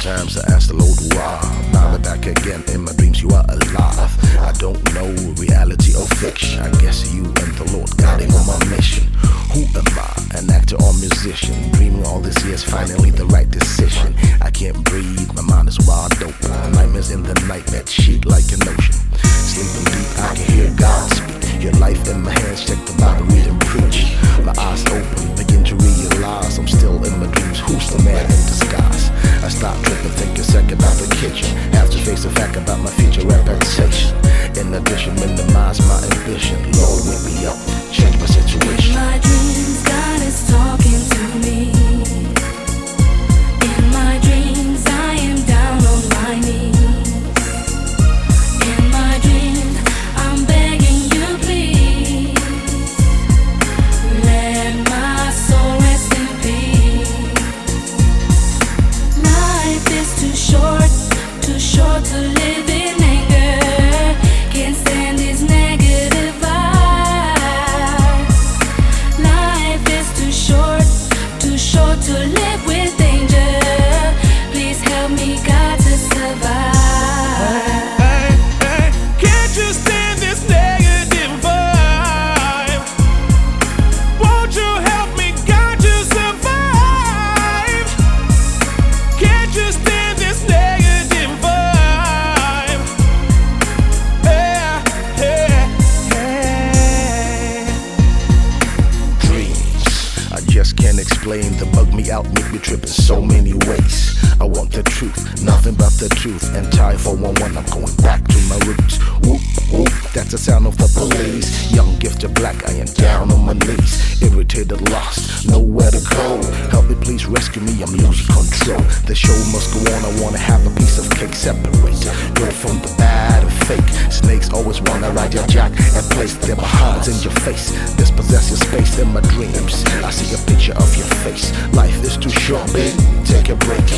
Sometimes I ask the Lord why. Now we're back again in my dreams, you are alive. I don't know reality or fiction. I guess you and the Lord guiding on my mission. Who am I? An actor or musician? Dreaming all these years, finally the right decision. I can't breathe, my mind is wide open. Nightmares in the night that sheet like an ocean. Sleeping deep, I can hear God speak. Your life in my hands, check the Bible, read and preach. My eyes open, begin to realize I'm still in my dreams. Who's the man in disguise? I stop tripping, think a second about the kitchen. Have to face the fact about my future reputation. In addition, minimize my ambition. Lord, wake me up, change my situation. In my dreams, God is talking to me. In my dreams, I am down on my knees. In my dreams, I'm begging you, please. Let my soul rest in peace. Life is too short to live in anger. Can't stand these negative vibes. Life is too short to live with danger. Please help me, God, to survive. Can't you stand this negative vibe? Won't you help me, God, to survive? Can't you stand this negative vibe? Dreams, I just can't explain. They bug me out, make me trip in so many ways. I want the truth, nothing but the truth. And tie 411, I'm going back to my roots. Whoop, whoop, that's the sound of the police. Young, gifted, black, I am down on my knees. Irritated, lost, nowhere to go. Help me, please rescue me, I'm losing control. The show must go on, I wanna have a piece of cake. Separate good from the bad and fake. Snakes always wanna ride your jack and place their behinds in your face. Dispossess your space in my dreams. I see a picture of your face. Life is too short, babe, take a break.